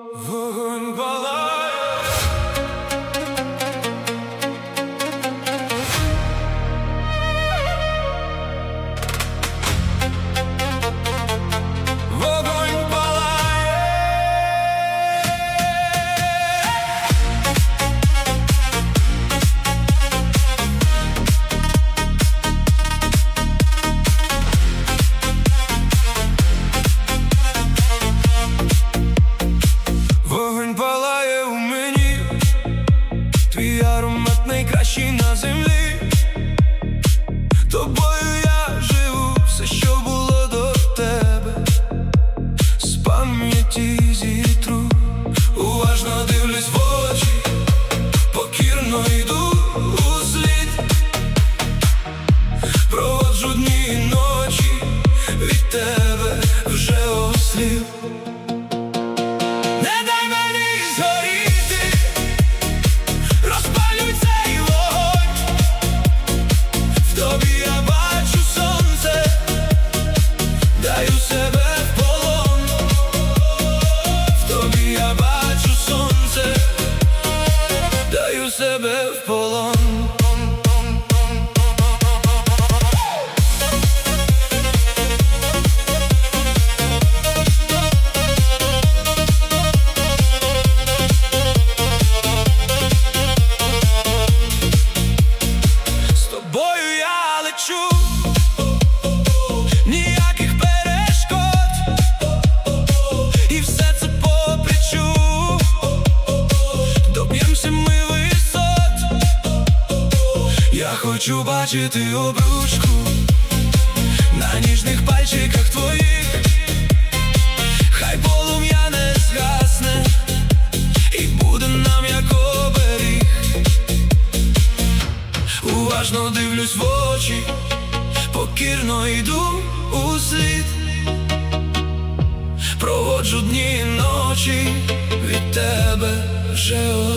Вогонь палає. Вогонь палає. Вогонь палає у мені, твій аромат найкращий на землі. Тобою я живу, все, що було до тебе, з пам'яті зітру. Уважно дивлюсь в очі, покірно йду услід. Проводжу дні і ночі, від тебе вже осліп. Не дай мені згоріти, розпалюй цей вогонь. В тобі я бачу сонце, даю себе в полон. В тобі я бачу сонце, даю себе в полон. Ніяких перешкод, і все це по плечу. Доб'ємося ми висот. Я хочу бачити обручку на ніжних пальчиках твоїх. Хай полум'я не згасне і буде нам як оберіг. Уважно дивлюсь в очі, покірно йду услід. Проводжу дні і ночі, від тебе вже